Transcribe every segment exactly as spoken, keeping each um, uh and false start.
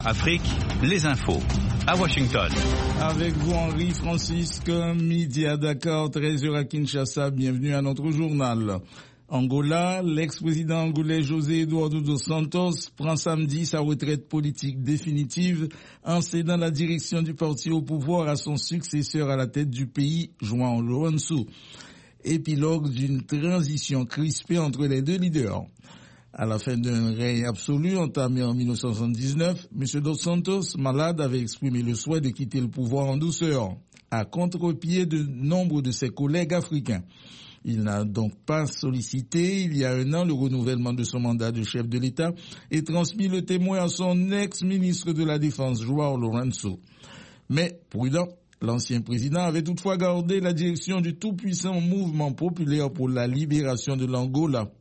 Afrique, les infos. À Washington. Avec vous, Henri Francisque, midi à Dakar, treize heures à Kinshasa. Bienvenue à notre journal. Angola, l'ex-président angolais José Eduardo dos Santos prend samedi sa retraite politique définitive en cédant la direction du parti au pouvoir à son successeur à la tête du pays, João Lourenço. Épilogue d'une transition crispée entre les deux leaders. À la fin d'un règne absolu entamé en mille neuf cent soixante-dix-neuf, M. Dos Santos, malade, avait exprimé le souhait de quitter le pouvoir en douceur, à contre-pied de nombre de ses collègues africains. Il n'a donc pas sollicité, il y a un an, le renouvellement de son mandat de chef de l'État et transmis le témoin à son ex-ministre de la Défense, João Lourenço. Mais, prudent, l'ancien président avait toutefois gardé la direction du tout-puissant mouvement populaire pour la libération de l'Angola,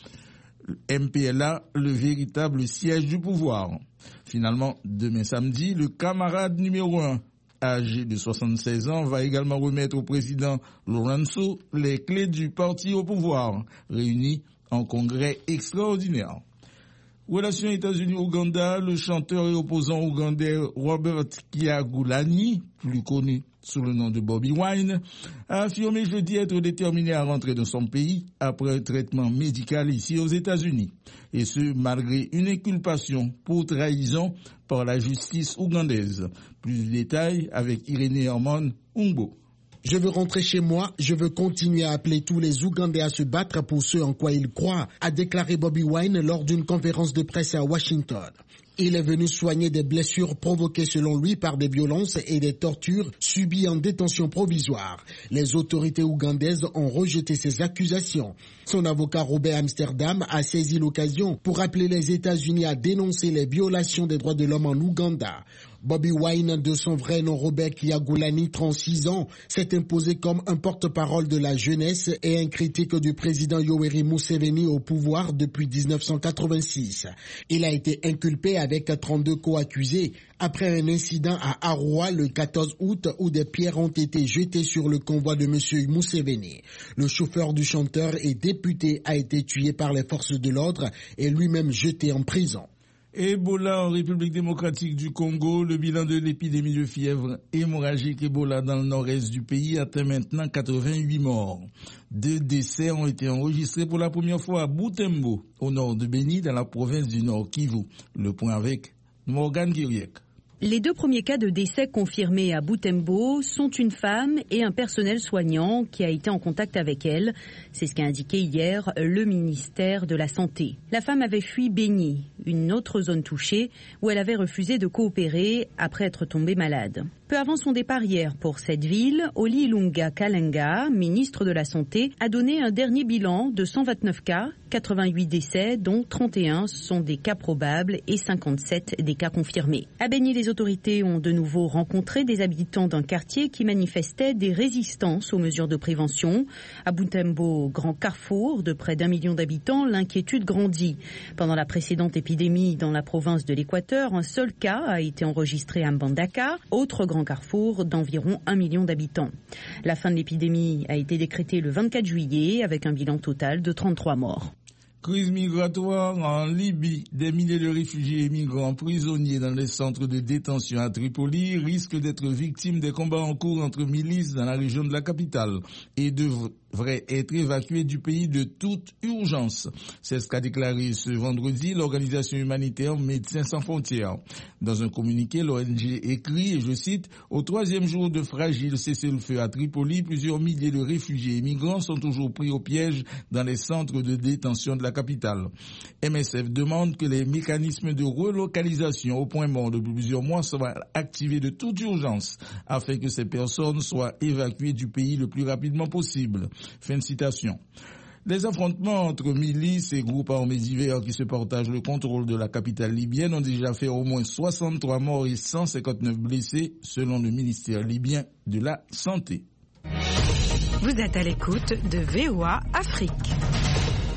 M P L A, le véritable siège du pouvoir. Finalement, demain samedi, le camarade numéro un, âgé de soixante-seize ans, va également remettre au président Lourenço les clés du parti au pouvoir, réunis en congrès extraordinaire. Relations États-Unis-Ouganda, le chanteur et opposant ougandais Robert Kyagulanyi, plus connu sous le nom de Bobi Wine, a affirmé jeudi être déterminé à rentrer dans son pays après un traitement médical ici aux États-Unis. Et ce, malgré une inculpation pour trahison par la justice ougandaise. Plus de détails avec Irénée Herman Umbo. Je veux rentrer chez moi, je veux continuer à appeler tous les Ougandais à se battre pour ce en quoi ils croient, a déclaré Bobi Wine lors d'une conférence de presse à Washington. Il est venu soigner des blessures provoquées selon lui par des violences et des tortures subies en détention provisoire. Les autorités ougandaises ont rejeté ces accusations. Son avocat Robert Amsterdam a saisi l'occasion pour appeler les États-Unis à dénoncer les violations des droits de l'homme en Ouganda. Bobi Wine, de son vrai nom Robert Kyagulanyi, trente-six ans, s'est imposé comme un porte-parole de la jeunesse et un critique du président Yoweri Museveni au pouvoir depuis dix-neuf cent quatre-vingt-six. Il a été inculpé avec trente-deux co-accusés après un incident à Arua le quatorze août où des pierres ont été jetées sur le convoi de M. Museveni. Le chauffeur du chanteur et député a été tué par les forces de l'ordre et lui-même jeté en prison. Ebola en République démocratique du Congo, le bilan de l'épidémie de fièvre hémorragique Ebola dans le nord-est du pays atteint maintenant quatre-vingt-huit morts. Deux décès ont été enregistrés pour la première fois à Butembo, au nord de Beni, dans la province du Nord Kivu. Le point avec Morgan Kiriek. Les deux premiers cas de décès confirmés à Butembo sont une femme et un personnel soignant qui a été en contact avec elle. C'est ce qu'a indiqué hier le ministère de la Santé. La femme avait fui Beni, une autre zone touchée, où elle avait refusé de coopérer après être tombée malade. Peu avant son départ hier pour cette ville, Oli Ilunga Kalenga, ministre de la Santé, a donné un dernier bilan de cent vingt-neuf cas, quatre-vingt-huit décès, dont trente et un sont des cas probables et cinquante-sept des cas confirmés. À Beni, les autorités ont de nouveau rencontré des habitants d'un quartier qui manifestaient des résistances aux mesures de prévention. À Butembo, grand carrefour de près d'un million d'habitants, l'inquiétude grandit. Pendant la précédente épidémie dans la province de l'Équateur, un seul cas a été enregistré à Mbandaka, autre grand carrefour d'environ un million d'habitants. La fin de l'épidémie a été décrétée le vingt-quatre juillet avec un bilan total de trente-trois morts. Crise migratoire en Libye. Des milliers de réfugiés et migrants prisonniers dans les centres de détention à Tripoli risquent d'être victimes des combats en cours entre milices dans la région de la capitale et devraient être évacués du pays de toute urgence. C'est ce qu'a déclaré ce vendredi l'organisation humanitaire Médecins sans frontières. Dans un communiqué, l'O N G écrit, et je cite, « Au troisième jour de fragile cessez-le-feu à Tripoli, plusieurs milliers de réfugiés et migrants sont toujours pris au piège dans les centres de détention de la capitale. M S F demande que les mécanismes de relocalisation au point mort depuis plusieurs mois soient activés de toute urgence afin que ces personnes soient évacuées du pays le plus rapidement possible. » Fin de citation. Les affrontements entre milices et groupes armés divers qui se partagent le contrôle de la capitale libyenne ont déjà fait au moins soixante-trois morts et cent cinquante-neuf blessés selon le ministère libyen de la Santé. Vous êtes à l'écoute de V O A Afrique.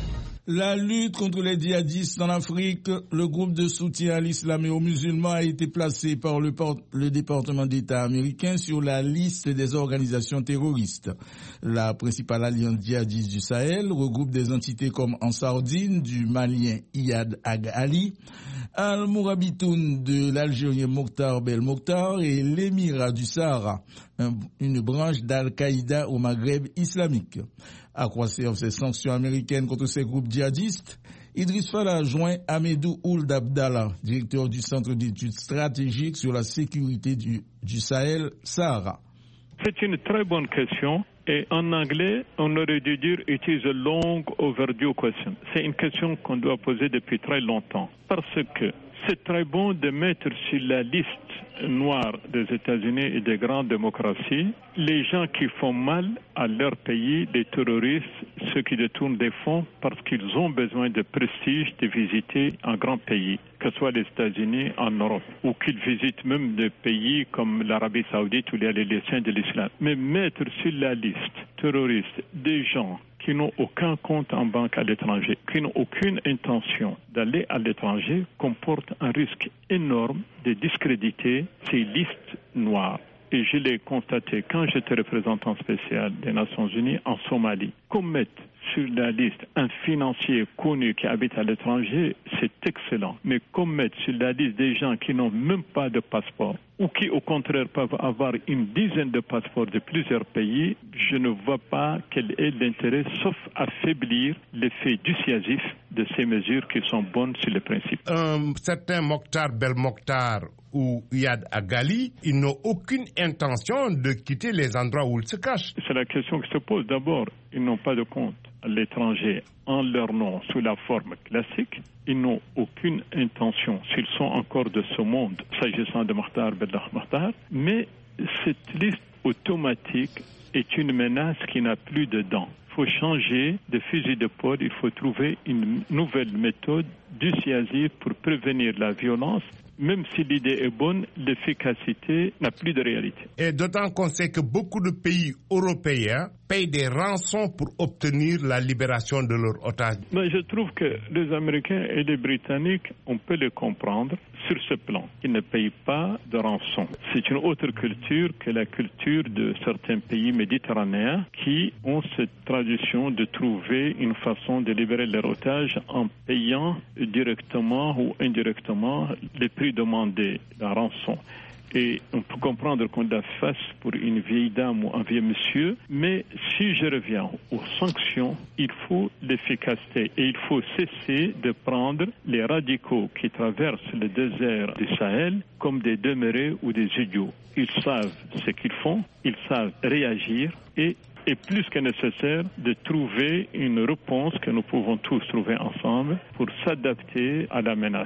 La lutte contre les djihadistes en Afrique, le groupe de soutien à l'islam et aux musulmans a été placé par le, le département d'État américain sur la liste des organisations terroristes. La principale alliance djihadiste du Sahel regroupe des entités comme Ansardine du Malien Iyad Ag Ali, Al-Mourabitoun de l'Algérien Mokhtar Bel Mokhtar et l'Émirat du Sahara, une branche d'Al-Qaïda au Maghreb islamique. À quoi servent ces sanctions américaines contre ces groupes djihadistes? Idriss Fala joint Ahmedou Ould Abdallah, directeur du Centre d'études stratégiques sur la sécurité du, du Sahel, Sahara. C'est une très bonne question. Et en anglais, on aurait dû dire « It is a long overdue question ». C'est une question qu'on doit poser depuis très longtemps. Parce que c'est très bon de mettre sur la liste noire des États-Unis et des grandes démocraties les gens qui font mal à leur pays, les terroristes, ceux qui détournent des fonds parce qu'ils ont besoin de prestige de visiter un grand pays, que ce soit les États-Unis, en Europe, ou qu'ils visitent même des pays comme l'Arabie Saoudite où il y a les liens de l'islam. Mais mettre sur la liste terroristes des gens qui n'ont aucun compte en banque à l'étranger, qui n'ont aucune intention d'aller à l'étranger, comporte un risque énorme de discréditer ces listes noires. Et je l'ai constaté quand j'étais représentant spécial des Nations Unies en Somalie. Qu'on mette sur la liste un financier connu qui habite à l'étranger, c'est excellent. Mais qu'on mette sur la liste des gens qui n'ont même pas de passeport ou qui au contraire peuvent avoir une dizaine de passeports de plusieurs pays, je ne vois pas quel est l'intérêt sauf affaiblir l'effet dissuasif de ces mesures qui sont bonnes sur le principe. Un certain Mokhtar Bel Mokhtar ou Iyad Ag Ali, ils n'ont aucune intention de quitter les endroits où ils se cachent. C'est la question qui se pose. D'abord, ils n'ont pas de compte à l'étranger en leur nom sous la forme classique. Ils n'ont aucune intention, s'ils sont encore de ce monde, s'agissant de Mokhtar Bel Mokhtar, mais cette liste automatique est une menace qui n'a plus de dents. Il faut changer de fusil d'épaule, il faut trouver une nouvelle méthode dissuasive pour prévenir la violence. Même si l'idée est bonne, l'efficacité n'a plus de réalité. Et d'autant qu'on sait que beaucoup de pays européens payent des rançons pour obtenir la libération de leurs otages. Mais je trouve que les Américains et les Britanniques, on peut les comprendre sur ce plan. Ils ne payent pas de rançon. C'est une autre culture que la culture de certains pays méditerranéens qui ont cette tradition de trouver une façon de libérer leurs otages en payant directement ou indirectement les prix demandés, la rançon. Et on peut comprendre qu'on la fasse pour une vieille dame ou un vieux monsieur, mais si je reviens aux sanctions, il faut l'efficacité et il faut cesser de prendre les radicaux qui traversent le désert du Sahel comme des demeurés ou des idiots. Ils savent ce qu'ils font, ils savent réagir et est plus que nécessaire de trouver une réponse que nous pouvons tous trouver ensemble pour s'adapter à la menace.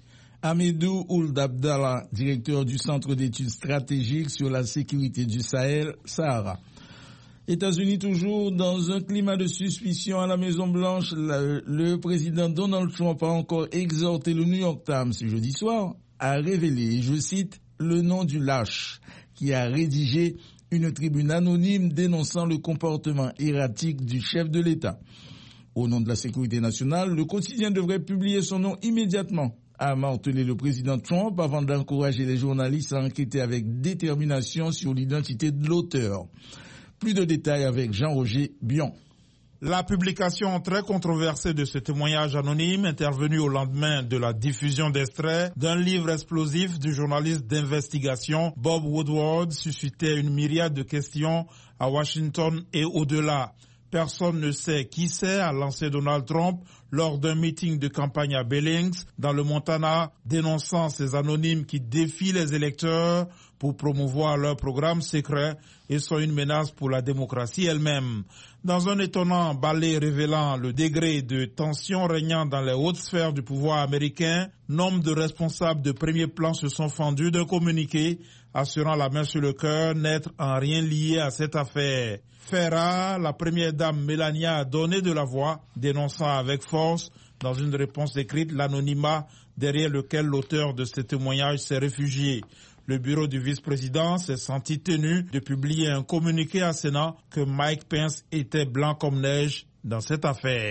Ahmedou Ould Abdallah, directeur du Centre d'études stratégiques sur la sécurité du Sahel, Sahara. États-Unis toujours dans un climat de suspicion à la Maison-Blanche. Le, le président Donald Trump a encore exhorté le New York Times ce jeudi soir à révéler, je cite, le nom du lâche qui a rédigé une tribune anonyme dénonçant le comportement erratique du chef de l'État. Au nom de la sécurité nationale, le quotidien devrait publier son nom immédiatement, a martelé le président Trump avant d'encourager les journalistes à enquêter avec détermination sur l'identité de l'auteur. Plus de détails avec Jean-Roger Bion. La publication très controversée de ce témoignage anonyme intervenu au lendemain de la diffusion d'extraits d'un livre explosif du journaliste d'investigation Bob Woodward suscitait une myriade de questions à Washington et au-delà. Personne ne sait qui c'est, a lancé Donald Trump lors d'un meeting de campagne à Billings, dans le Montana, dénonçant ces anonymes qui défient les électeurs pour promouvoir leur programme secret et sont une menace pour la démocratie elle-même. Dans un étonnant ballet révélant le degré de tension régnant dans les hautes sphères du pouvoir américain, nombre de responsables de premier plan se sont fendus d'un communiqué assurant la main sur le cœur n'être en rien lié à cette affaire. Ferra, la première dame Melania a donné de la voix, dénonçant avec force, dans une réponse écrite, l'anonymat derrière lequel l'auteur de ce témoignage s'est réfugié. Le bureau du vice-président s'est senti tenu de publier un communiqué à Sénat que Mike Pence était blanc comme neige dans cette affaire.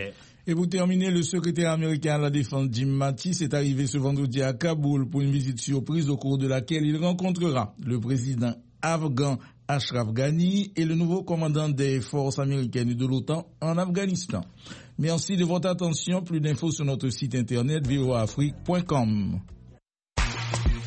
Et pour terminer, le secrétaire américain à la défense Jim Mattis est arrivé ce vendredi à Kaboul pour une visite surprise au cours de laquelle il rencontrera le président afghan Ashraf Ghani et le nouveau commandant des forces américaines et de l'OTAN en Afghanistan. Merci de votre attention. Plus d'infos sur notre site internet v o a afrique point com.